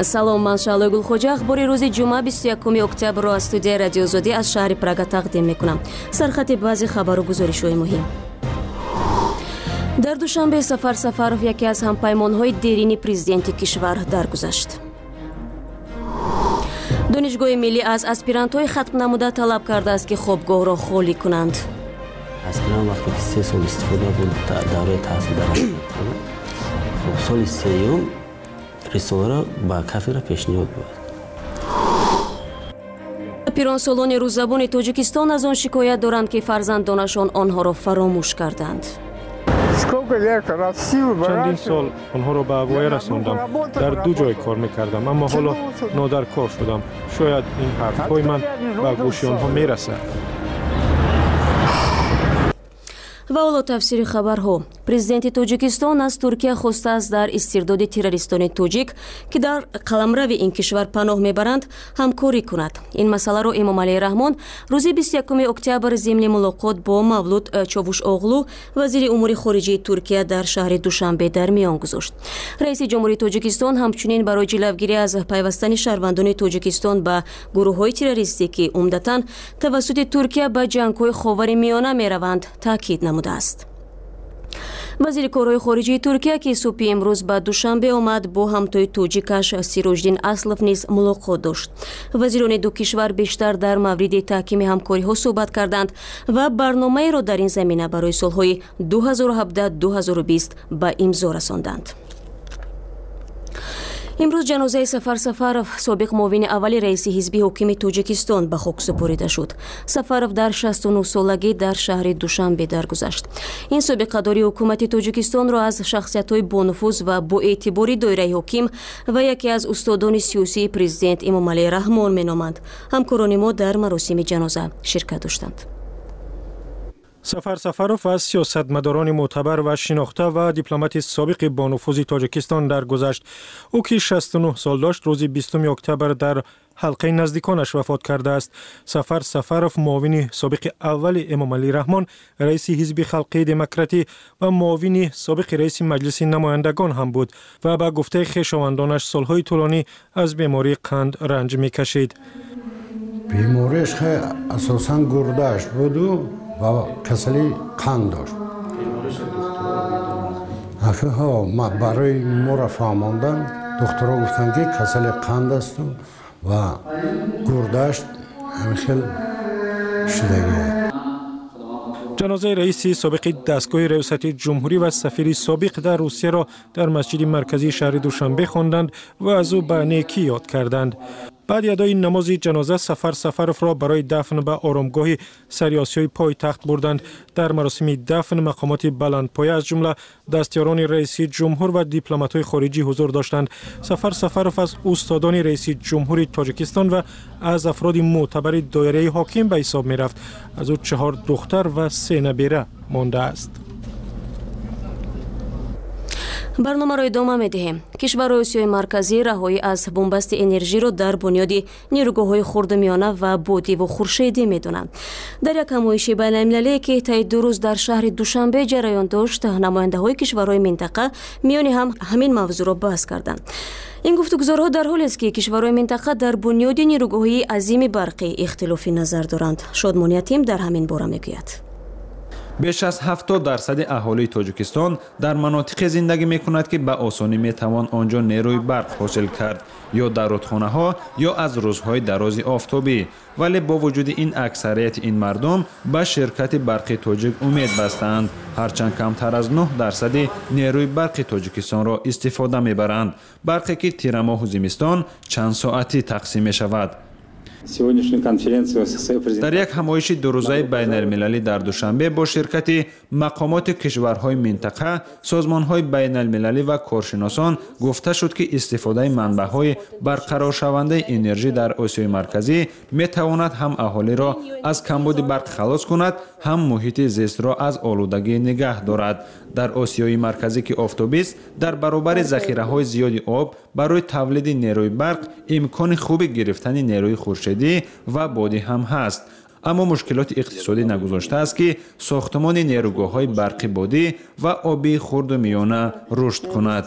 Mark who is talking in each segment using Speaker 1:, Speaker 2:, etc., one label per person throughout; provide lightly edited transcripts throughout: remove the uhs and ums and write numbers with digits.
Speaker 1: салом, ман Шаълои Гулхоҷа. ахбори рӯзи ҷумъа 21 октябрро аз студияи радиозодӣ аз шаҳри Прага тақдим мекунам. Сархати баъзи хабару гузоришҳои муҳим. дар душанбе Сафар Сафаров яке аз ҳампаймонҳои дерини президенти кишвар даргузашт. донишгоҳи миллӣ аз аспирантҳои хатм намуда талаб кардааст ки хобгоҳро холӣ кунанд.
Speaker 2: аспирант вақте ки 3 сол истифода буд давраи таҳсил дар соли сеюм рисоларо ба кафедра пешниҳод буд.
Speaker 1: пиронсолони рӯззабони тоҷикистон аз он шикоят доранд ки фарзандонашон онҳоро фаромӯш карданд.
Speaker 3: чандин сол онҳоро ба воя расондам. дар ду ҷой кор мекардам, аммо ҳоло нодаркор шудам. шояд ин ҳарфҳои ман ба гӯши онҳо мерасад.
Speaker 1: ва ҳоло тафсири хабарҳо. Президенти Тоҷикистон аз Туркия хостааст дар истирдоди террористони тоҷик ки дар қаламрави ин кишвар паноҳ мебаранд ҳамкорӣ кунад. Ин масъаларо Эмомалии Раҳмон рӯзи 21 октябр зимни мулоқот бо Мавлуд Човушоғлу, вазири умури хориҷии Туркия дар шаҳри Душанбе дар миён гузошт. Раиси ҷумҳурии Тоҷикистон ҳамчунин барои ҷилавгирӣ аз пайвастани шаҳрвандони Тоҷикистон ба гурӯҳҳои террористӣ ки умдатан тавассути Туркия ба ҷангҳои Ховари Миёна мераванд, таъкид намудааст. вазири корҳои хориҷии Туркия ки субҳи имрӯз ба Душанбе омад, бо ҳамтои тоҷикаш Сироҷдин Аслов низ мулоқот дошт. вазирони ду кишвар бештар дар мавриди таҳкими ҳамкориҳо суҳбат карданд ва барномаеро дар ин замина барои солҳои 2017-2020 ба имзо расонданд. имрӯз ҷанозаи Сафар Сафаров, собиқ муовини аввали раиси ҳизби ҳокими Тоҷикистон, ба хок супорида шуд. Сафаров дар 69 солагӣ дар шаҳри Душанбе даргузашт. ин собиқадори ҳукумати Тоҷикистонро аз шахсиятҳои бонуфуз ва боэътибори доираи ҳоким ва яке аз устодони сиёсии президент Эмомалии Раҳмон меноманд. ҳамкорони мо дар маросими ҷаноза ширкат доштанд.
Speaker 3: Сафар Сафаров аз сиёсатмадорони мӯътабар ва шинохта ва дипломати собиқи бонуфузи Тоҷикистон даргузашт. ӯ ки 69 сол дошт, рӯзи 20 октябр дар ҳалқаи наздиконаш вафот кардааст. Сафар Сафаров муовини собиқи аввали Эмомалии Раҳмон, раиси ҳизби халқии демократӣ ва муовини собиқи раиси маҷлиси намояндагон ҳам буд ва ба гуфтаи хешовандонаш солҳои тӯлонӣ аз бемории қанд ранҷ мекашид.
Speaker 4: бемориш асосан гурдаш буду ва касали қанд дошт. барои моро фаҳмондан духтуро гуфтанд ки касали қанд асту ва гурдаш ҳамихел шудагӣ.
Speaker 3: ҷанозаи раиси собиқи дастгоҳи риёсати ҷумҳурӣ ва сафири собиқ дар Русияро дар масҷиди марказии шаҳри Душанбе хонданд ва аз ӯ ба некӣ ёд карданд. баъди адои намози ҷаноза Сафар Сафаровро барои дафн ба оромгоҳи сарёсиёи пойтахт бурданд. дар маросими дафн мақомоти баландпоя аз ҷумла дастёрони раиси ҷумҳур ва дипломатҳои хориҷӣ ҳузур доштанд. Сафар Сафаров аз устодони раиси ҷумҳури Тоҷикистон ва аз афроди мӯътабари доираи ҳоким ба ҳисоб мерафт. аз ӯ 4 духтар ва 3 набира мондааст.
Speaker 1: барномаро идома медиҳем. кишварҳои Осиёи марказӣ раҳоӣ аз бомбасти энержиро дар бунёди нерӯгоҳҳои хурдумиёна ва бодиву хуршедӣ медонанд. дар як ҳамоиши байналмилалие ки таи 2 рӯз дар шаҳри Душанбе ҷараён дошт, намояндаҳои кишварҳои минтақа миёни ҳам ҳамин мавзӯъро баҳс карданд. ин гуфтугузорҳо дар ҳолест ки кишварҳои минтақа дар бунёди нерӯгоҳии азими барқӣ ихтилофи назар доранд. Шодмони Ятим дар ҳамин бора мегӯяд.
Speaker 5: беш аз 70% аҳолии Тоҷикистон дар манотиқе зиндагӣ мекунад ки ба осонӣ метавон онҷо нерӯи барқ ҳосил кард, ё дар рудхонаҳо ё аз рӯзҳои дарози офтобӣ. вале бо вуҷуди ин аксарияти ин мардум ба ширкати барқи тоҷик умед бастаанд, ҳарчанд камтар аз 9% нерӯи барқи Тоҷикистонро истифода мебаранд. барқе ки тирамоҳу зимистон чанд соатӣ тақсим мешавад. дар як ҳамоиши дурӯзаи байналмилалӣ дар Душанбе бо ширкати мақомоти кишварҳои минтақа, созмонҳои байналмилалӣ ва коршиносон гуфта шуд ки истифодаи манбаъҳои барқароршавандаи энержӣ дар Осиёи марказӣ метавонад ҳам аҳолиро аз камбуди барқ халос кунад, ҳам муҳити зистро аз олудагӣ нигаҳ дорад. дар Осиёи марказӣ ки офтобист, дар баробари захираҳои зиёди об барои тавлиди нерӯи барқ имкони хуби гирифтани нерӯи хуршедӣ ва бодӣ ҳам ҳаст. аммо мушкилоти иқтисодӣ нагузошта аст ки сохтмони нерӯгоҳҳои барқи бодӣ ва оби хурду миёна рушд кунад.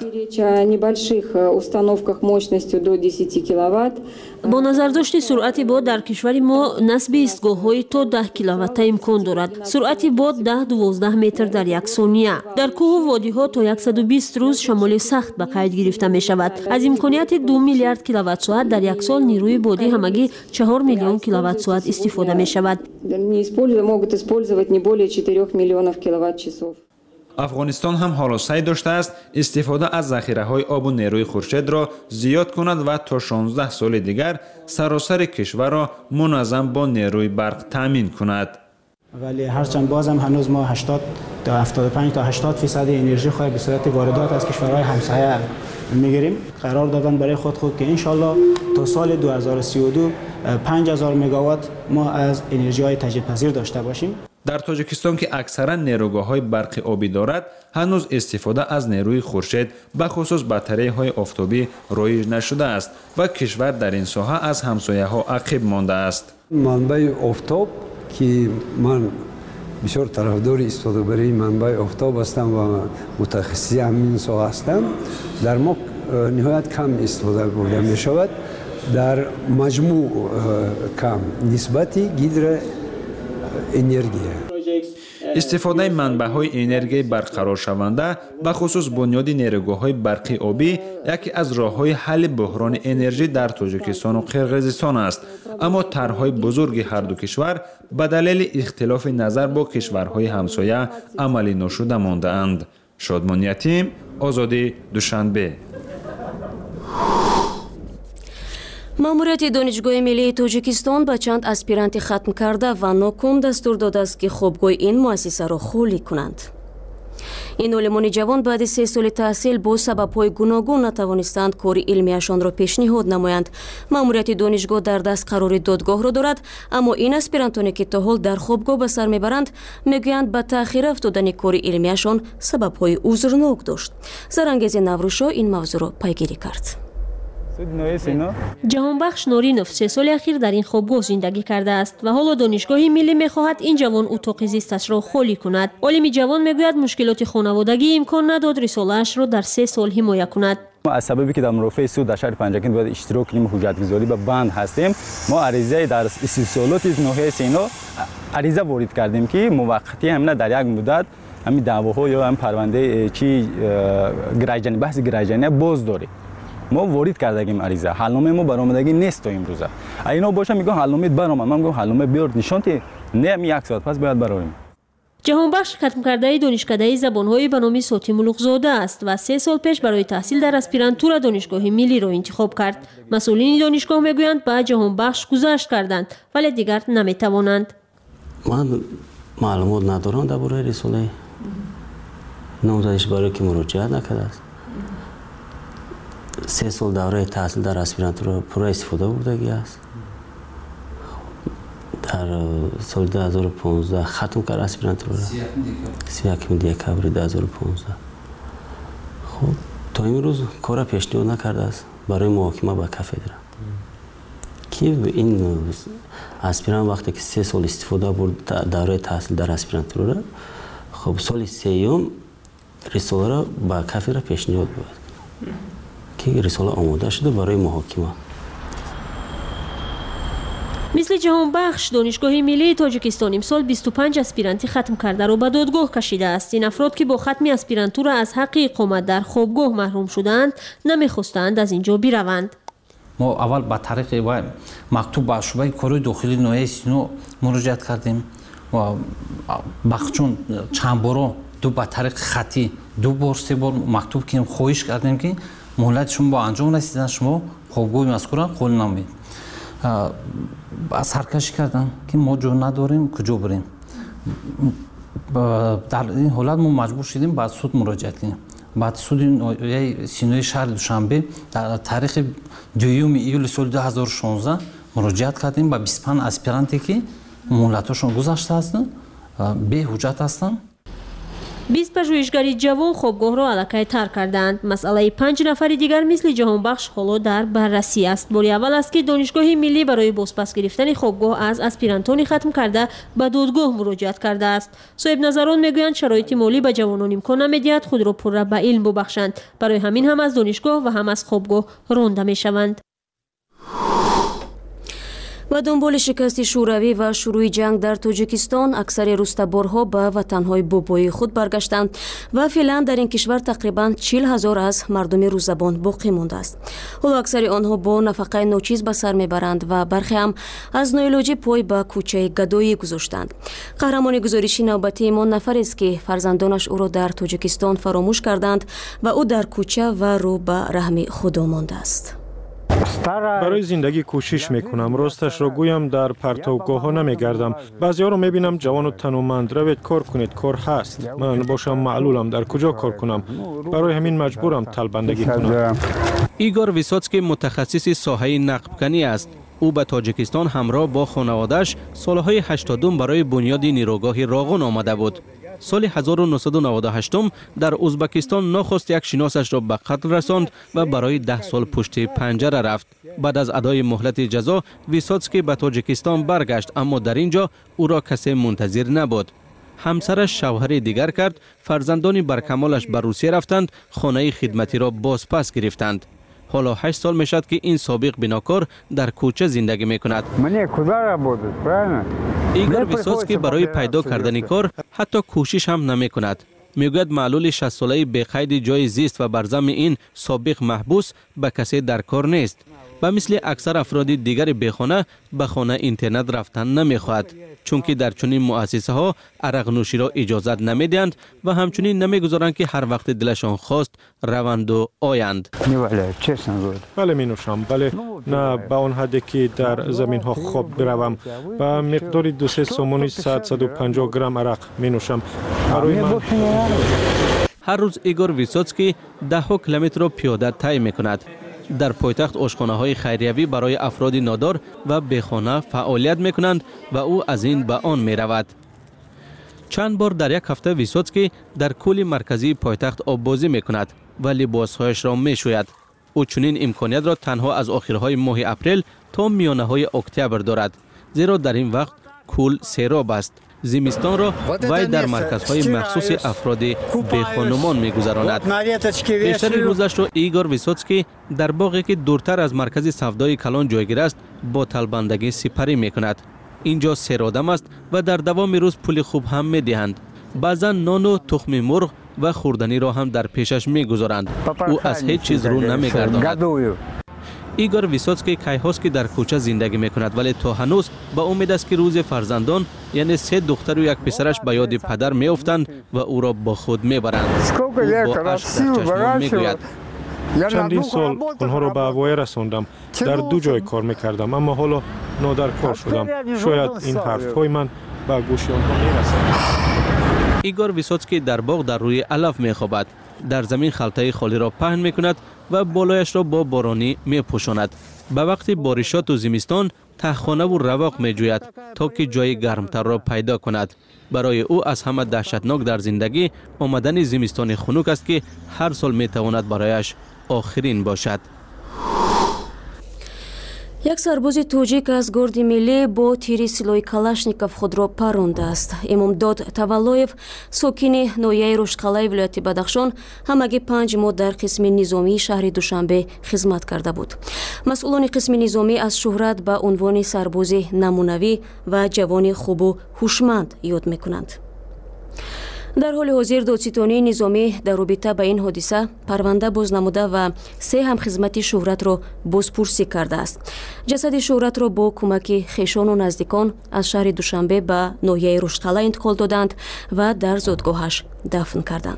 Speaker 1: бо назардошти суръати бод дар кишвари мо насби истгоҳҳои то 10 киловатта имкон дорад. суръати бод 10-12 метр дар як сония. дар кӯҳу водиҳо то 120 рӯз шамоли сахт ба қайд гирифта мешавад. аз имконияти 2 миллиард киловаттсоат дар як сол нерӯи бодӣ ҳамагӣ 4 миллион киловаттсоат истифода мешавад.
Speaker 5: афғонистон ҳам ҳоло сай доштааст истифода аз захираҳои обу нерӯи хуршедро зиёд кунад ва то 16 соли дигар саросари кишварро муназзам бо нерӯи барқ таъмин кунад.
Speaker 6: ولی هرچند بازم هنوز ما 80 تا 75 تا 80% انرژی خواهی به صورت واردات از کشورهای همسایه میگیریم. قرار دادن برای خود که انشالله تا سال 2032 5000 مگاوات ما از انرژی های تجدیدپذیر داشته باشیم.
Speaker 5: дар тоҷикистон ки аксаран нерӯгоҳҳои барқи обӣ дорад ҳанӯз истифода аз нерӯи хуршед ба хусус батареяҳои офтобӣ роиҷ нашудааст ва кишвар дар ин соҳа аз ҳамсояҳо ақиб мондааст.
Speaker 7: манбаи офтоб ки ман бисёр тарафдори истифодабарии манбаи офтоб ҳастам ва мутахассиси ҳамин соҳа ҳастам. дар мо ниҳоят кам истифода бурда мешавад. дар маҷмӯъ кам нисбати гидроэнергия.
Speaker 5: истифодаи манбаъҳои энергияи барқароршаванда ба хусус бунёди нерӯгоҳҳои барқи обӣ яке аз роҳҳои ҳалли буҳрони энержӣ дар тоҷикистону қирғизистон аст. аммо тарҳҳои бузурги ҳарду кишвар ба далели ихтилофи назар бо кишварҳои ҳамсоя амалӣ ношуда мондаанд. шодмон ятим, озодӣ, душанбе.
Speaker 1: маъмурияти донишгоҳи миллии тоҷикистон ба чанд аспиранти хатм карда ва ноком дастур додааст ки хобгоҳи ин муассисаро холӣ кунанд. ин олимони ҷавон баъди 3 соли таҳсил бо сабабҳои гуногун натавонистанд кори илмияшонро пешниҳод намоянд. маъмурияти донишгоҳ дар дастқарори додгоҳро дорад, аммо ин аспирантоне ки то ҳол дар хобгоҳ ба сар мебаранд мегӯянд ба таъхир афтодани кори илмияшон сабабҳои узрнок дошт. зарангези наврӯшо ин мавзӯъро пайгирӣ кард. ҷаҳонбахш Норинов 3 соли ахир дар ин хобгоҳ зиндагӣ кардааст ва ҳоло донишгоҳи миллӣ мехоҳад ин ҷавон утоқи зисташро холӣ кунад. олими ҷавон мегӯяд мушкилоти хонаводагӣ имкон надод рисолаашро дар 3 сол ҳимоя кунад.
Speaker 8: аз сабаби ки дар мурофиаи суд дар шаҳри Панҷакент бояд иштирок кунем ҳуҷҷатгузорӣ ба банд ҳастем, мо аризаи дар истисолоти ноҳияи Сино ариза ворид кардем ки муваққатӣ ҳамна дар як муддат ҳамин даъвоҳо ё ҳамин парвандаи чи гираҷани баҳси гираҷания боз дорем. мо ворид кардагим ариза, ҳалномаи мо баромадагӣ нест то имрӯза. айно боша мегӯям ҳалномаи баромад, ман мегӯям ҳалнома биёр нишонти не ҳамин 1 соат пас бояд бароем.
Speaker 1: ҷаҳонбахш хатмкардаи донишкадаи забонҳои ба номи Соти Мулуқзода аст ва 3 сол пеш барои таҳсил дар аспирантура донишгоҳи миллиро интихоб кард. масъулини донишгоҳ мегӯянд ба ҷаҳонбахш гузашт карданд, вале дигар наметавонанд.
Speaker 2: ман маълумот надорам дар бораи рисолаи номзадиш барои ки муроҷиат накардааст. 3 сол давраи таҳсил дар аспирантура пурра истифода бурдагӣ аст. дар соли 2015 хатм кард аспирантураро 31 декабри 2015. хуб то имрӯз кора пешниҳод накардааст барои муҳокима ба кафедра. ки ин аспирант вақте ки 3 сол истифода бурд давраи таҳсил дар аспирантура, хуб соли 3-ум рисоларо ба кафедра пешниҳод бурд ки рисола омода шуда барои муҳокима.
Speaker 1: мисли ҷаҳонбахш донишгоҳи миллии тоҷикистон имсол 25 аспиранти хатм кардаро ба додгоҳ кашидааст. ин афрод ки бо хатми аспирантура аз ҳаққи иқомат дар хобгоҳ маҳрум шудаанд намехостанд аз ин ҷо бираванд.
Speaker 9: мо аввал ба тариқи вай мактуб ба шӯъбаи кории дохилии ноҳияи Сино муроҷиат кардем ва бахчон чанд боро ба тариқи хатӣ 2 бор 3 бор мактуб кардем, хоҳиш кардем ки муҳлати шумо ба анҷом расидан, шумо хобгоҳи мазкура қул намоед. саркашӣ кардам ки мо ҷо надорем, куҷо бурем. дар ин ҳолат мо маҷбур шудем ба суд муроҷиат кунем. баъд суди ноҳияи Синои шаҳри Душанбе дар таърихи 2 июли соли 2016 муроҷиат кардем ба 25 аспиранте ки муҳлатҳошон гузашта ҳастанд, беҳуҷҷат ҳастанд.
Speaker 10: 20 پژوهشگری جوان خوابگاه را الکی ترک کردند. مسئله 5 نفر دیگر مثل جهانبخش حالا در بررسی است. باری اول است که دانشگاه ملی برای بازپس گرفتن خوابگاه از اسپیرانتانی ختم کرده به دادگاه مراجعت کرده است. صاحب نظران میگویند شرایط مالی به جوانان امکان نمیدهد خود را پر به علم ببخشند. برای همین هم از دانشگاه و هم از خوابگاه رانده میشوند.
Speaker 1: با دنبال شکست شوروی و شروع جنگ در تاجیکستان اکثر روستابارها به وطنهای بابایی خود برگشتند و فعلا در این کشور تقریبا 40,000 از مردم روزبان باقی مانده است. حالا اکثر آنها با نفقه ناچیز به سر میبرند و برخی هم از ناعلاجی پای به کوچه گدایی گذاشتند. قهرمان گزارشی نوبتی ما نفر است که فرزندانش او را در تاجیکستان فراموش کردند و او در کوچه و رو به رحم خدا مانده است.
Speaker 3: برای زندگی کوشش میکنم. راستش را گویم در پرتوگاه ها نمیگردم. بعضی ها رو میبینم جوان و تنومند روید کار کنید، کار هست. من باشم معلولم، در کجا کار کنم؟ برای همین مجبورم طلبندگی کنم.
Speaker 11: ایگور ویسوتسکی متخصص ساحه نقبکنی است. او به تاجیکستان همراه با خانواده‌اش سالهای 80 برای بنیاد نیروگاه راغون آمده بود. سال 1998 در ازبکستان نخست یک شناسش را به قتل رساند و برای 10 سال پشت پنجره رفت. بعد از ادای مهلت جزا ویسوتسکی به تاجیکستان برگشت، اما در اینجا او را کسی منتظر نبود. همسرش شوهر دیگر کرد، فرزندان برکمالش به روسیه رفتند، خانه خدمتی را بازپس گرفتند. حالا 8 سال می شد که این سابق بناکار در کوچه زندگی می کند. ایگور ویسوتسکی برای پیدا کردن کار حتی کوشش هم نمی کند. می گوید معلول 60 ساله به قید جای زیست و بر ضمن این سابق محبوس به کسی در کار نیست. و مثل اکثر افراد دیگر بیخانه به خانه اینترنت رفتن نمی خواهد، چون که در چنین مؤسسه ها عرق نوشی را اجازت نمی دهند و همچنین نمی گذارند که هر وقت دلشان خواست روند و آیند.
Speaker 3: بله می نوشم، بله، نه به آن حدی که در زمین ها خواب بروم. با مقداری 2-3 سومونی 150 گرم عرق می نوشم. برای من
Speaker 11: هر روز ایگور ویسوتسکی 10 کیلومتر را پیاده طی می کند. در پایتخت آشخانه های خیریوی برای افراد نادار و بیخانه فعالیت می کنند و او از این به آن می رود. چند بار در یک هفته ویسوتسکی در کل مرکزی پایتخت آب بازی می کند و لباسهایش را می شوید. او چنین امکانیت را تنها از آخرهای ماه اپریل تا میانه های اکتبر دارد، زیرا در این وقت کل سیراب است. زمستان را وی در مرکزهای مخصوص افراد بیخانمان می‌گذراند. بیشتر روزش را ایگور ویسوتسکی در باغی که دورتر از مرکز سودای کلان جایگیر است با طلبندگی سپری می‌کند. اینجا سیرادم است و در دوام روز پول خوب هم می‌دهند. بعضا نان و تخم مرغ و خوردنی را هم در پیشش می‌گذارند. او از هیچ چیز رو نمی‌گرداند. ایگور ویسوتسکی کیهاست که در کوچه زندگی میکند، ولی تا هنوز با امید است که روز فرزندان یعنی 3 دختر و 1 پسرش به یاد پدر میافتند و او را با خود میبرند. او با اشک در چشمان میگوید
Speaker 3: چندین سال آنها را به هوای رساندم. در 2 جای کار میکردم، اما حالا نادر کار شدم. شاید این حرفهای من به گوش آنها میرسد.
Speaker 11: ایگور ویسوتسکی در باغ در روی علف میخوابد. در زمین خلطه خالی را پهن میکند و بالایش را با بارانی میپوشاند. به وقت بارشات و زمستان تهخانه و رواق میجوید تا که جای گرمتر را پیدا کند. برای او از همه دهشتناک در زندگی آمدن زمستان خنک است که هر سال میتواند برایش آخرین باشد.
Speaker 1: یک سرباز توجیک از گارد ملی با تیر سلاح کلاشنیکов خود را پرانده است. امامدод Tavaloyev ساکن ناحیه رشتقلعه ولایت بدخشان همگی 5 ماه در قسم نظامی شهر دوشنبه خدمت کرده بود. مسئولان قسم نظامی از شهرت به عنوان سرباز نمونوی و جوان خوب و هوشمند یاد میکنند. در حال حاضر دادستانی نظامی در رابطه با این حادثه پرونده باز نموده و 3 همخدمت شهرت را بازپرسی کرده است. جسد شهرت را با کمک خویشان و نزدیکان از شهر دوشنبه به ناحیه رشتقلعه انتقال دادند و در زادگاهش دفن کردند.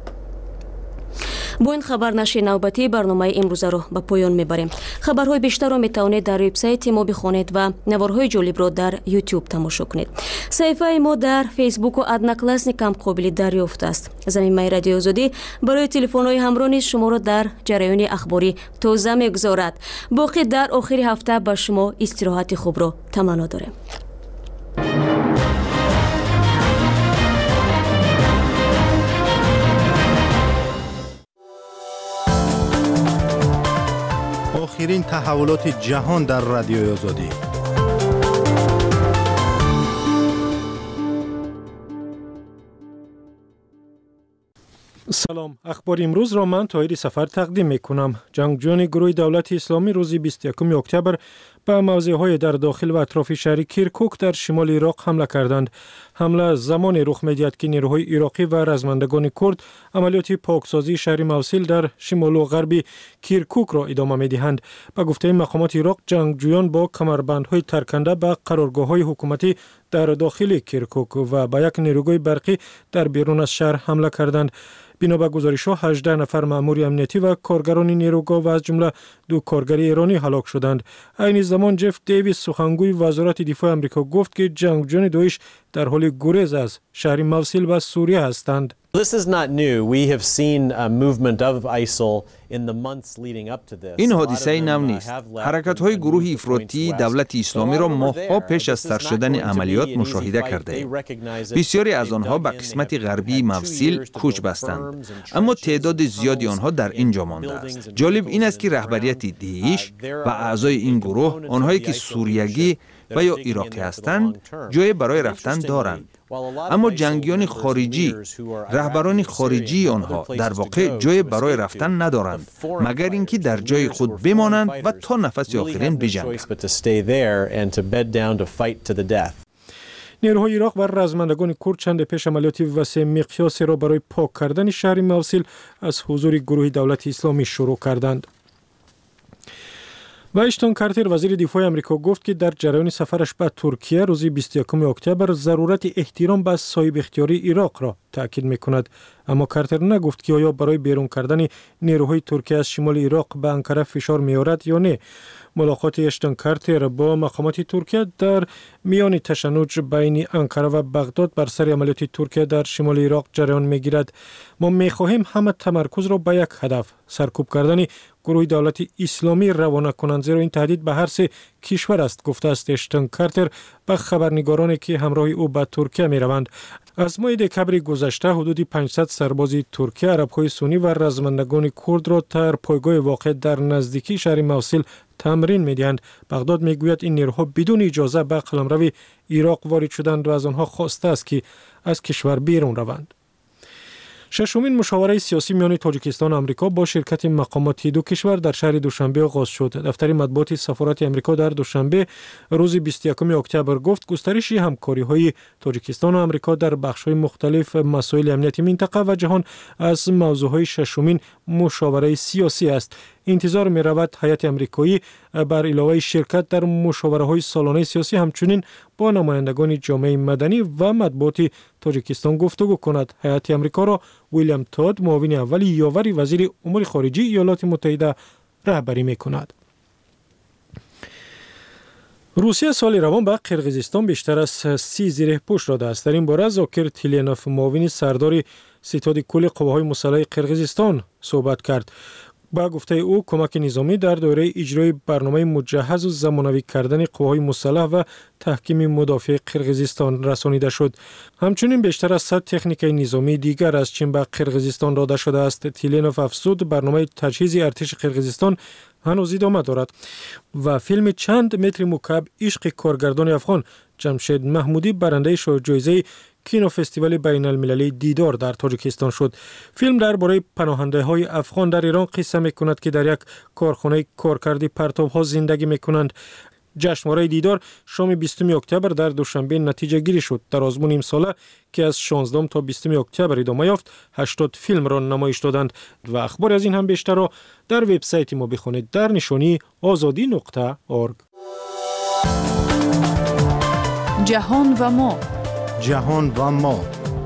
Speaker 1: با این خبر نشر نوبتی برنامه امروزه را به پایان میبریم. خبرهای بیشتر را میتوانید در وبسایت ما بخوانید و نوارهای جالب را در یوتیوب تماشا کنید. صفحه ما در فیسبوک و ادناکلاسنیک هم قابل دریافت است. زمینه رادیو آزادی برای تلفن‌های همراه نیز شما را در جریان اخباری تازه میگذارد. باقی در آخر هفته با شما استراحت خوب را تمنا داریم.
Speaker 12: آخرین تحولات جهان در رادیوی آزادی.
Speaker 3: سلام، اخبار امروز را من طاهر سفر تقدیم می کنم. جنگجویان گروه دولت اسلامی روز 21 اکتبر به موضع‌های در داخل و اطراف شهر کیرکوک در شمال عراق حمله کردند. حمله زمان رخ می‌دهد که نیروهای عراقی و رزمندگان کرد عملیات پاکسازی شهر موصل در شمال و غرب کیرکوک را ادامه می‌دهند. به گفته مقامات عراق، جنگجویان با کمربندهای ترکنده به قرارگاه‌های حکومتی در داخل کیرکوک و به یک نیروگاه برقی در بیرون از شهر حمله کردند. بنا به گزارش‌ها 18 نفر مأمور امنیتی و کارگران نیروگاه و از جمله 2 کارگر ایرانی هلاک شدند. این زمان جف دیویس سخنگوی وزارت دفاع آمریکا گفت که جنگجویان داعش در حال گریز از شهر موصل و سوریه هستند.
Speaker 13: این حادثه نو نیست. حرکت‌های گروه افراطی دولت اسلامی را ماه‌ها پیش از سر شدن عملیات مشاهده کرده ایم. بسیاری از آنها به قسمت غربی موصل کوچ بستند، اما تعداد زیادی آنها در اینجا مانده است. جالب این است که رهبریت داعش و اعضای این گروه، آنهایی که سوریگی و یا عراقی هستند، جای برای رفتن دارند. اما جنگیان خارجی، رهبران خارجی آنها در واقع جای برای رفتن ندارند مگر اینکه در جای خود بمانند و تا نفس آخرین بجنگند.
Speaker 3: نیروهای عراق و رزمندگان کرد چند پیش عملیات وسیع مقیاسی را برای پاک کردن شهر موصل از حضور گروه دولت اسلامی شروع کردند. و اشتون کارتر وزیر دفاع آمریکا گفت که در جریان سفرش به ترکیه روز 21 اکتبر ضرورت احترام به صاحب اختیاری عراق را تاکید می‌کند. اما کارتر نگفت که آیا برای بیرون کردن نیروهای ترکیه از شمال عراق به انقره فشار می‌آورد یا نه. ملاقات اشتون کارتر با مقامات ترکیه در میان تشنج بین انقره و بغداد بر سر عملیات ترکیه در شمال عراق جریان می‌گیرد. ما می‌خواهیم همه تمرکز را به یک هدف، سرکوب کردن گروه دولت اسلامی روانه کنند، زیرا این تهدید به هر سه کشور است، گفته است اشتون کارتر به خبرنگارانی که همراه او به ترکیه می روند. از ماه دکمبر گذشته حدود 500 سرباز ترکیه، عرب‌های سنی و رزمندگان کرد را در پایگاه واقع در نزدیکی شهر موصل تمرین می‌دهند. بغداد میگوید این نیروها بدون اجازه به قلمرو عراق وارد شدند و از آنها خواسته است که از کشور بیرون روند. ششمین مشاوره سیاسی میان تاجیکستان و آمریکا با شرکت مقامات دو کشور در شهر دوشنبه آغاز شد. دفتر مطبوعات سفارت آمریکا در دوشنبه روز 21 اکتبر گفت گسترش همکاری‌های تاجیکستان و آمریکا در بخش‌های مختلف مسائل امنیتی منطقه و جهان از موضوعهای ششمین مشاوره سیاسی است. انتظار می‌رود هیئت آمریکایی بر علاوه شرکت در مشاوره‌های سالانه سیاسی همچنین با نمایندگان جامعه مدنی و مطبوعات تاجیکستان گفتگو کند. هیئت آمریکا را ویلیام تود، معاون اول یاور وزیر امور خارجه ایالات متحده رهبری می‌کند. روسیه سال روان به قرقیزستان بیشتر از 30 زیرپوش داده است. در این باره زاکر تیلینوف، معاون سردار ستاد کل قواهای مسلح قرقیزستان صحبت کرد. با گفته او کمک نظامی در دوره اجرای برنامه مجهز و زمانوی کردن قواهای مسلح و تحکیم مدافع قرقیزستان رسانیده شد. همچنین بیشتر از 100 تکنیک نظامی دیگر از چین به قرقیزستان داده شده است. تیلینوف افزود برنامه تجهیز ارتش قرقیزستان هنوز ادامه دارد. و فیلم چند متر مکعب عشق کارگردان افغان جمشید محمودی برنده جایزه کینو فستیوال بین المللی دیدار در تاجیکستان شد. فیلم درباره پناهنده های افغان در ایران قصه می‌کند که در یک کارخانه کارکردی پرتاب‌ها زندگی می‌کنند. جشنواره دیدار شام 20 اکتبر در دوشنبه نتیجه گیری شد. در آزمون امساله که از 16 تا 20 اکتبر ادامه یافت 80 فیلم را نمایش دادند و اخبار از این هم بیشتر را در وبسایت ما بخوانید در نشانی azadi.org.
Speaker 14: جهان و ما،
Speaker 12: جهان و ما.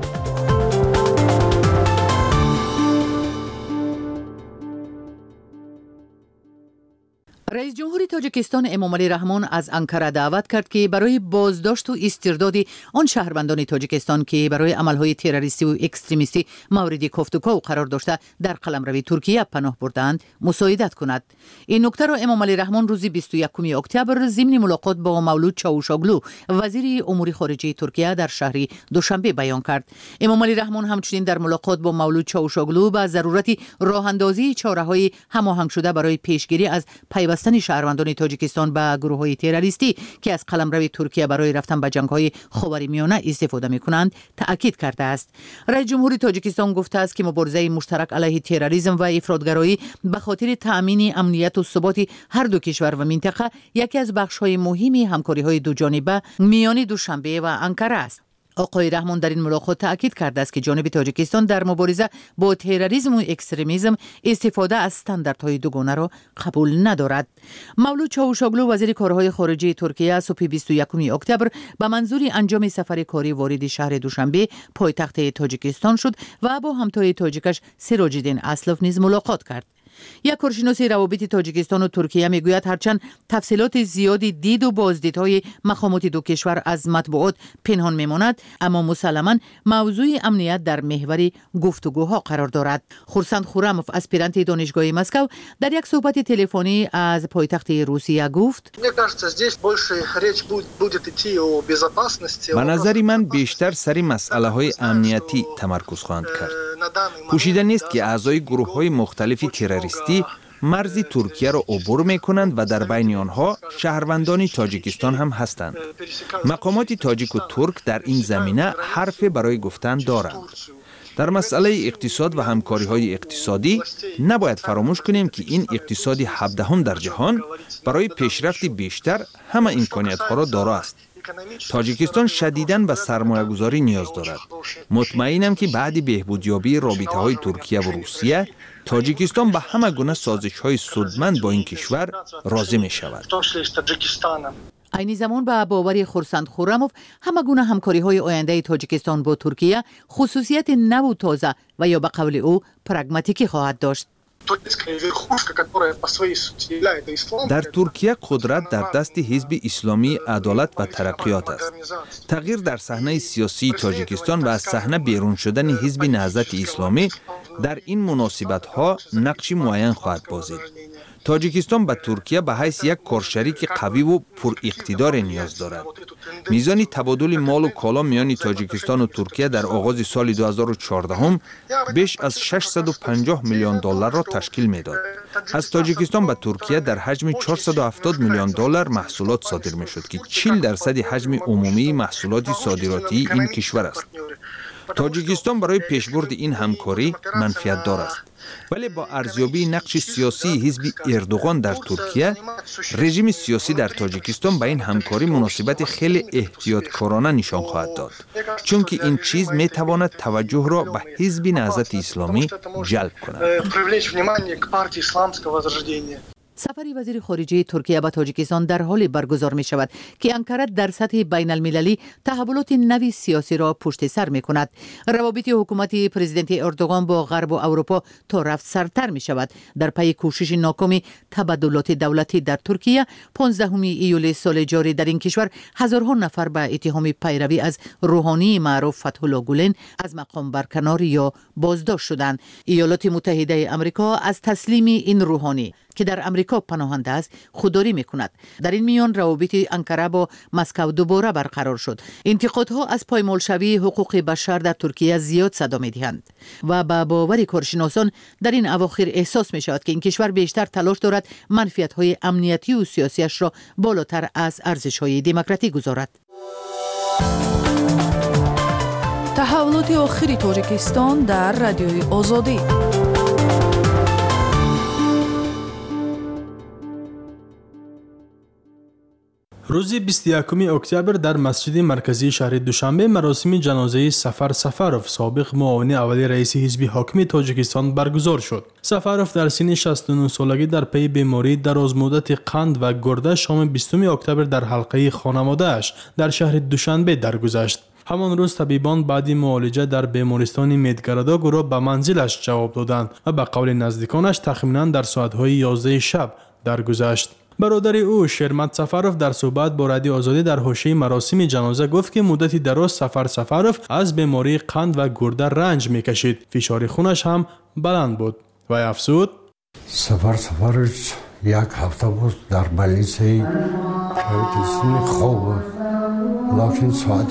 Speaker 14: رئیس جمهور تاجیکستان امامعلی رحمان از انقره دعوت کرد که برای بازداشت و استرداد آن شهروندان تاجیکستان که برای عملهای تروریستی و اکستریمیستی مورد گفتگو قرار داشته در قلمرو ترکیه پناه بردند مساعدت کند. این نکته را امامعلی رحمان روز 21 اکتبر ضمن ملاقات با مولود چاوشاگلو وزیر امور خارجه ترکیه در شهر دوشنبه بیان کرد. امامعلی رحمان همچنین در ملاقات با مولود چاوشاگلو به ضرورت راهاندازی چاره‌های هماهنگ شده برای پیشگیری از پیوستن پیوستن شهروندان تاجیکستان به گروه‌های تروریستی که از قلمرو ترکیه برای رفتن به جنگ‌های خاورمیانه استفاده می‌کنند تأکید کرده است. رئیس جمهور تاجیکستان گفته است که مبارزه مشترک علیه تروریسم و افراطگرایی به خاطر تأمین امنیت و ثبات هر دو کشور و منطقه یکی از بخش‌های مهمی همکاری‌های دوجانبه میان دوشنبه و انقره است. آقای رحمان در این ملاقات تأکید کرده است که جانب تاجیکستان در مبارزه با تروریسم و اکستریمیسم استفاده از استانداردهای دوگانه را قبول ندارد. مولود چاوشاگلو وزیر کارهای خارجه ترکیه صبح 21 اکتبر به منظور انجام سفر کاری وارد شهر دوشنبه پایتخت تاجیکستان شد و با همتای تاجیکش سراج الدین اسلف نیز ملاقات کرد. یک کارشناس روابط تاجیکستان و ترکیه میگوید هرچند تفصیلات زیادی دید و بازدیدهای مقامات دو کشور از مطبوعات پنهان میماند، اما مسلماً موضوع امنیت در محور گفتگوها قرار دارد. خورسند خورموف اسپیرانت دانشگاه مسکو در یک صحبت تلفنی از پایتخت روسیه گفت:
Speaker 13: به نظر من بیشتر سر مسئله های امنیتی تمرکز خواهند کرد. پوشیده نیست که اعضای گروه های مختلف تروریستی مرز ترکیه را عبور می کنند و در بین آنها شهروندان تاجیکستان هم هستند. مقامات تاجیک و ترک در این زمینه حرف برای گفتن دارند. در مسئله اقتصاد و همکاری های اقتصادی نباید فراموش کنیم که این اقتصاد 17 در جهان برای پیشرفت بیشتر همه امکانیت ها را دارا است. تاجیکستان شدیداً به سرمایه گذاری نیاز دارد. مطمئنم که بعد بهبودیابی رابطه های ترکیه و روسیه، تاجیکستان به همه گونه سازش های سودمند با این کشور راضی می شود.
Speaker 14: عین زمان به باور خورسند خورموف همه گونه همکاری های آینده تاجیکستان با ترکیه خصوصیت نو و تازه و یا به قول او پراگماتیکی خواهد داشت.
Speaker 13: در ترکیه قدرت در دست حزب اسلامی عدالت و ترقیات است. تغییر در صحنه سیاسی تاجیکستان و از صحنه بیرون شدن حزب نهضت اسلامی در این مناسبت ها نقش معین خواهد بازید. تاجیکستان به ترکیه به حیث یک کارشریک قوی و پر اقتدار نیاز دارد. میزان تبادل مال و کالا میان تاجیکستان و ترکیه در آغاز سال 2014 بیش از 650 میلیون دلار را تشکیل میداد. از تاجیکستان به ترکیه در حجم 470 میلیون دلار محصولات صادر میشد که 40% حجم عمومی محصولات صادراتی این کشور است. تاجیکستان برای پیشبرد این همکاری منفعت دار است. ولی با ارزیابی نقش سیاسی حزب اردوغان در ترکیه، رژیم سیاسی در تاجیکستان به این همکاری مناسبت خیلی احتیاطکارانه نشان خواهد داد، چون که این چیز می تواند توجه را به حزب نهضت اسلامی جلب کند.
Speaker 14: سفر وزیر خارجه ترکیه به تاجیکستان در حال برگزار می شود که انقره در سطح بین المللی تحولات نوی سیاسی را پشت سر می کند. روابط حکومت پرزیدنت اردوغان با غرب و اروپا تا رفت سرتر می شود. در پی کوشش ناکام تبادلات دولتی در ترکیه 15 ایول سال جاری در این کشور هزارها نفر به اتهام پیروی از روحانی معروف فتح الله گولن از مقام برکنار یا بازداشت شدند. ایالات متحده آمریکا از تسلیم این روحانی که در امریکا پناهنده است خودداری میکند. در این میان روابط انقره با مسکو دوباره برقرار شد. انتقادها از پایمالشوی حقوق بشر در ترکیه زیاد صدا میدهند و با باور کارشناسان در این اواخر احساس می شود که این کشور بیشتر تلاش دارد منفعت‌های امنیتی و سیاسیش را بالاتر از ارزش‌های دموکراتیک گذارد.
Speaker 15: تحولات آخر تاجیکستان در رادیوی آزادی.
Speaker 3: روز 21 اکتبر در مسجد مرکزی شهر دوشنبه مراسم جنازه سفر سفروف سابق معاون اول رئیس حزب حاکم تاجیکستان برگزار شد. سفروف در سن 69 سالگی در پی بیماری درازمدت قند و گرده شام 20 اکتبر در حلقه خانواده‌اش در شهر دوشنبه درگذشت. همان روز طبیبان بعد معالجه در بیمارستان میدگرادا را به منزلش جواب دادند و به قول نزدیکانش تخمینا در ساعت‌های 11 شب درگذشت. برادر او شرمت سفروف در صحبت با رادیو آزادی در حاشیه مراسم جنازه گفت که مدتی دراز سفر سفروف از بیماری قند و گرده رنج میکشید. فشار خونش هم بلند بود و افزود:
Speaker 4: سفر سفروف یک هفته بود در بلیسه خواب بود، لیکن ساعت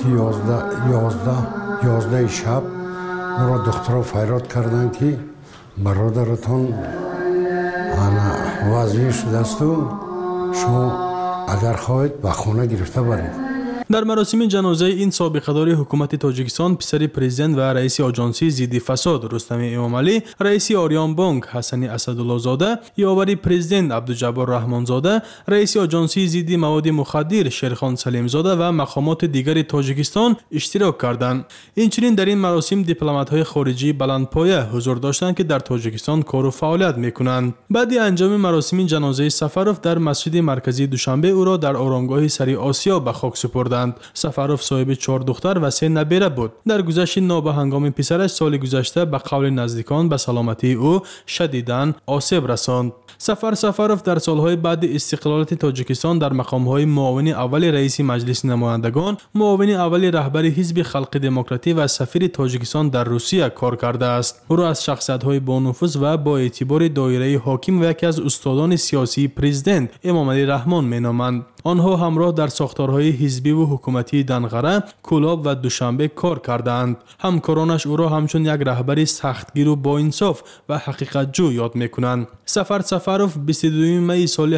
Speaker 4: 11 شب او را دکترها فریاد کردند که برادرتان وضعی شده است و شما اگر خواهید به خانه گرفته برید.
Speaker 16: در مراسم جنازه این سابقه‌دار حکومت تاجیکستان پسر پرزیدنت و رئیس آژانسی ضد فساد رستم امامعلی، رئیس آریان بانک حسن اسدالله زاده، یاور پرزیدنت عبدالجبار رحمان زاده، رئیس آژانسی ضد مواد مخدر شیرخان سلیم زاده و مقامات دیگر تاجیکستان اشتراک کردند. اینچنین در این مراسم دیپلمات‌های خارجی بلندپایه حضور داشتند که در تاجیکستان کار و فعالیت می‌کنند. بعد انجام مراسم جنازه سفروف در مسجد مرکزی دوشنبه او را در آرامگاه سری آسیا به خاک سپردند. سفروف صاحب 4 دختر و 3 نبیره بود. در گذشت نابهنگام پسرش سال گذشته به قول نزدیکان به سلامتی او شدیداً آسیب رساند. سفروف در سالهای بعد استقلالیت تاجیکستان در مقام‌های معاون اول رئیس مجلس نمایندگان، معاون اول رهبر حزب خلق دموکراتی و سفیر تاجیکستان در روسیه کار کرده است. او را از شخصیت‌های با نفوذ و با اعتبار دایره حاکم و یکی از استادان سیاسی پرزیدنت امامعلی رحمان می‌نامند. آنها همراه در ساختارهای حزبی و حکومتی دنغره، کلاب و دوشنبه کار کردند. همکارانش او را همچون یک رهبر سختگیر و با انصاف و حقیقت جو یاد می‌کنند. سفروف 22 می سال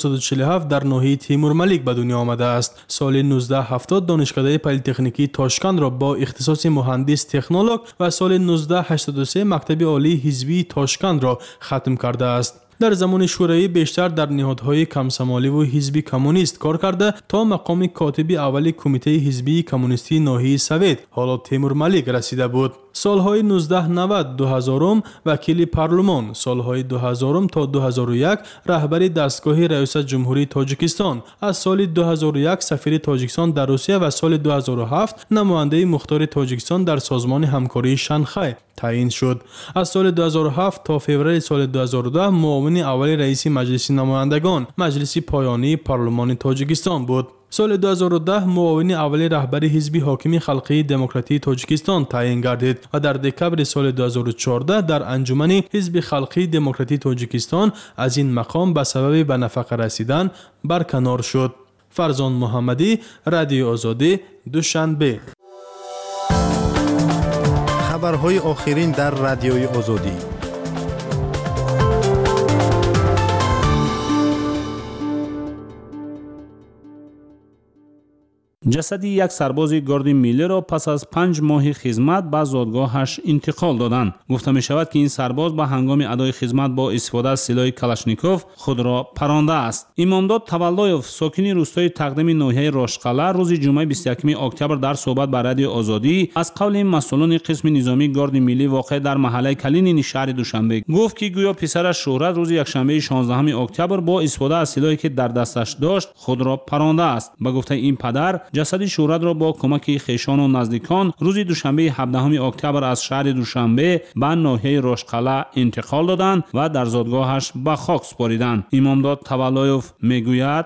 Speaker 16: 1947 در ناحیه تیمورملیک به دنیا آمده است. سال 1970 دانشکده پلی‌تکنیکی تاشکند را با اختصاص مهندس تکنولوژ و سال 1983 مکتب عالی حزبی تاشکند را ختم کرده است. در زمان شوروی بیشتر در نهادهای کمسمالی و حزب کمونیست کار کرده تا مقام کاتب اول کمیته حزبی کمونیستی ناحیه سوویت حالا تیمورملیک رسیده بود. سالهای 1990 2000 وکیل پارلمان، سالهای 2000 تا 2001 رهبر دستگاه ریاست جمهوری تاجیکستان، از سال 2001 سفیر تاجیکستان در روسیه و سال 2007 نماینده مختار تاجیکستان در سازمان همکاری شانگهای تعیین شد. از سال 2007 تا فوریه سال 2010 معاون اول رئیس مجلس نمایندگان، مجلس پایانی پارلمان تاجیکستان بود. سال 2010 معاون اول رهبر حزب حاکم خلقی دموکراتی تاجیکستان تعیین گردید و در دکمبر سال 2014 در انجمن حزب خلقی دموکراتی تاجیکستان از این مقام به سبب به نفقه رسیدن برکنار شد. فرزان محمدی، رادیو آزادی، دوشنبه.
Speaker 12: خبرهای آخرین در رادیوی آزادی.
Speaker 17: جسد یک سرباز گارد میلی را پس از 5 ماه خدمت به زادگاهش انتقال دادند. گفته می شود که این سرباز به هنگام ادای خدمت با استفاده از سلاح کلاشنیکوف خود را پرانده است. امامداد تولایوف، ساکن روستای تقدیم ناحیه راشقله، روز جمعه 21 اکتبر در صحبت با رادیو آزادی از قول مسئولان قسم نظامی گارد میلی واقع در محله کلینین شهر دوشنبه گفت که گویا پسرش شهرت روز یکشنبه 16 اکتبر با استفاده از سلاحی که در دستش داشت خود را پرانده است. به گفته این پدر، جسد شهرت را با کمک خویشان و نزدیکان روز دوشنبه 17 اکتبر از شهر دوشنبه به ناحیه راشقله انتقال دادند و در زادگاهش به خاک سپاریدند. امامداد تولایوف میگوید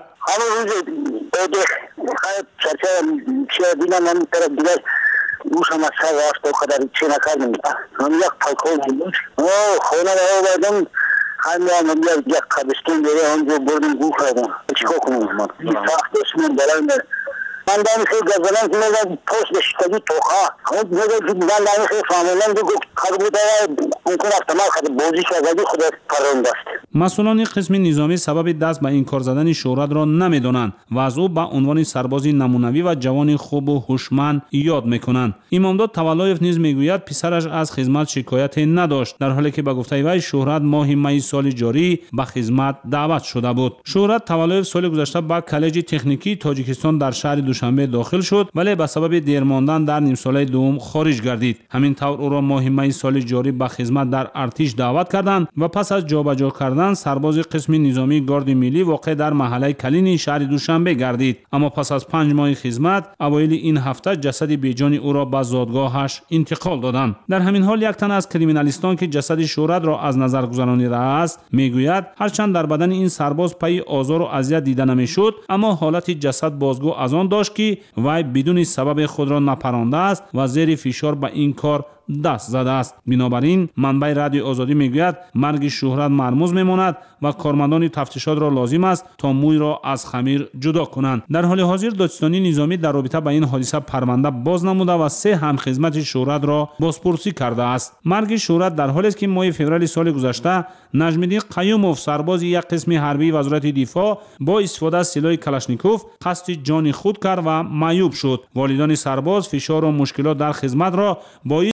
Speaker 18: یک قبستون داره آنجا بردم گو کردم چیکار کنم این سخت دشمن بلنده من دانی خیلی گذارم که میگه پوست بشتگی توخا همون میگه من دانی خیلی فامیلم دیگه خود بوده ممکن احتمال خود بازی شده خود پرونده است.
Speaker 17: مسئولان قسم نظامی سبب دست به این کار زدن شهرت را نمیدانند و از او به عنوان سربازی نمونوی و جوان خوب و هوشمند یاد میکنند. امامداد تولایوف نیز میگوید پسرش از خدمت شکایت نداشت، در حالی که به گفته وی شهرت ماه می سال جاری به خدمت دعوت شده بود. شهرت تولایوف سال گذشته به کالج تکنیکی تاجیکستان در شهر دوشنبه داخل شد ولی به سبب دیر ماندن در نیم ساله دوم خارج گردید. همین طور او را ماه می سال جاری به خدمت در ارتش دعوت کردند و پس از جابجا کردن سرباز قسم نظامی گارد میلی واقع در محله کلینی شهر دوشنبه گردید. اما پس از 5 ماه خدمت اوایل این هفته جسد بیجان او را به زادگاهش انتقال دادند. در همین حال یک تن از کریمینالیستان که جسد شهرت را از نظر گذرانیده است میگوید هرچند در بدن این سرباز پای آزار و اذیت دیده نمیشد اما حالت جسد بازگو از آن داشت که وی بدون سبب خود را نپرانده است و زیر فشار به این کار دست زده است. بنابراین منبع رادیو آزادی میگوید مرگ شهرت مرموز میماند و کارمندان تفتیشات را لازم است تا موی را از خمیر جدا کنند. در حال حاضر دادستانی نظامی در رابطه با این حادثه پرونده باز نموده و 3 همخدمت شهرت را بازپرسی کرده است. مرگ شهرت در حالی است که ماه فوریه سال گذشته نجم‌الدین قیوموف سرباز یک قسم حربی وزارت دفاع با استفاده از سلاح کلاشنیکوف قصد جان خود کرد و معیوب شد. والدین سرباز فشار و مشکلات در خدمت را با